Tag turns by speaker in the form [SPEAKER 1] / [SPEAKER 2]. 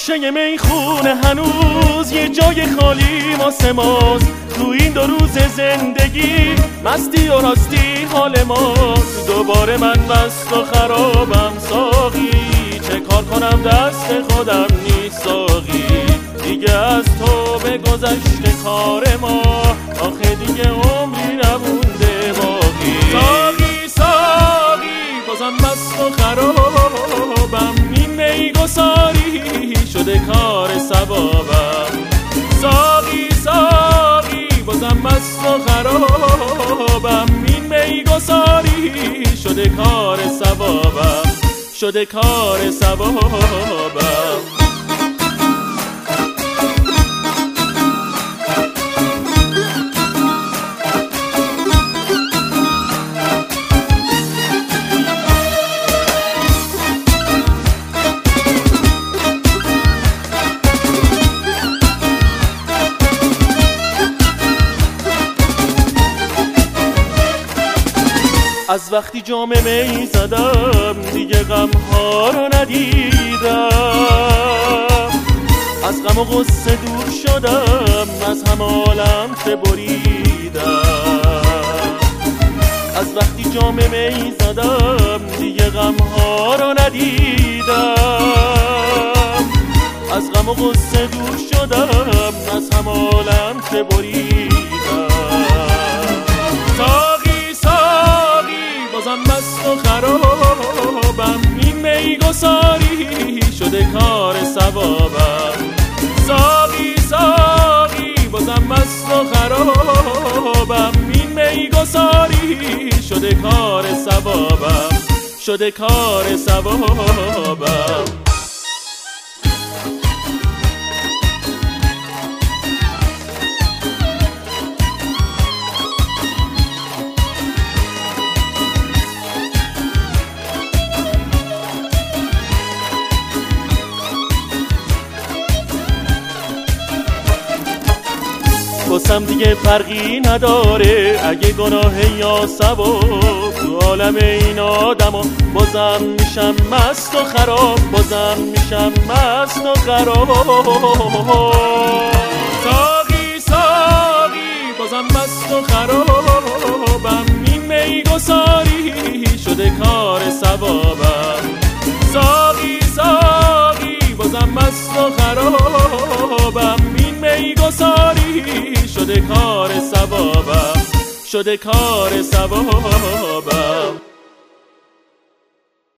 [SPEAKER 1] گوشه میخونه هنوز یه جای خالی واسه ماست. تو این 2 روز زندگی مستی و راستی حال ماست. دوباره من مست و خرابم ساقی، چه کار کنم دست خودم نیست ساقی. دیگه از تو به گذشته کار ما، آخه دیگه عمری نمونده باقی. ساقی ساقی بازم مست و خرابم، این میگساری شده کار ثوابم. ساقی ساقی بازم مست و خرابم، این میگساری شده کار ثوابم، شده کار ثوابم. از وقتی جام می زدم دیگه غم ها رو ندیدم. از غم و غصه دور شدم، از هم عالم بریدم. از وقتی جام می زدم دیگه غم ها رو ندیدم. از غم و غصه دور شدم، از هم عالم بریدم. بازم مست و خرابم، این میگساری شده کار ثوابم. ساقی ساقی بازم مست و خرابم، این میگساری شده کار ثوابم، شده کار ثوابم. واسم دیگه فرقی نداره اگه گناه یا ثواب. تو عالم این آدما بازم میشم مست و خراب، بازم میشم مست و خراب. ساقی ساقی بازم مست و خرابم، این میگساری شده کار ثوابم. ساقی ساقی بازم مست و خرابم، این میگساری شده کار ثوابم، شده کار ثوابم.